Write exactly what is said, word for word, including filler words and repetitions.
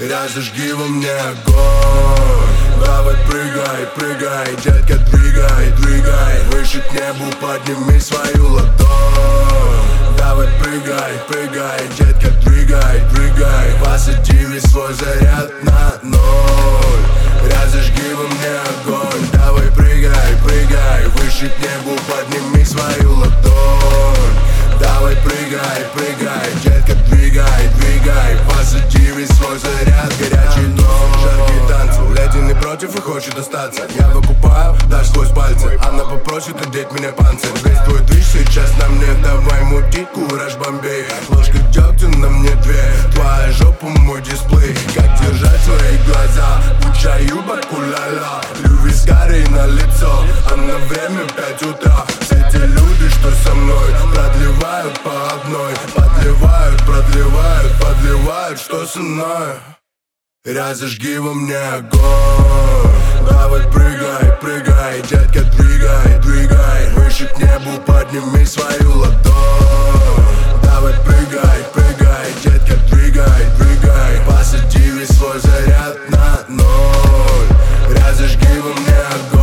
разожги во мне огонь. Давай прыгай, прыгай, детка, двигай, двигай, выше к небу подними свою ладонь. Давай прыгай, прыгай, детка, двигай, двигай, посади весь свой заряд на ноль. Разожги во мне огонь. Давай прыгай, прыгай, выше к небу подними свою ладонь. Давай прыгай, прыгай, детка, двигай, двигай, посади весь свой заряд. Горячий дом, жаркие танцы, леди не против и хочет остаться. Я выкупаю, дашь сквозь пальцы. Она попросит одеть меня панцирь. Весь твой движ сейчас на мне, давай мути, кураж бомбей. Ложка дегтя на мне две, твоя жопа мой дисплей. Как держать свои глаза, куча юбок, уля-ля, лювискарий на лицо, а на время пять утра. Все те люди, что со мной, продлевают по одной, подливают, продлевают, подливают, что со мной. Разожги во мне огонь. Давай прыгай, прыгай, детка, двигай, двигай, выше к небу подними свою ладонь. Давай прыгай, прыгай, детка, двигай, двигай, посади весь свой заряд на ноль. Разожги во мне огонь.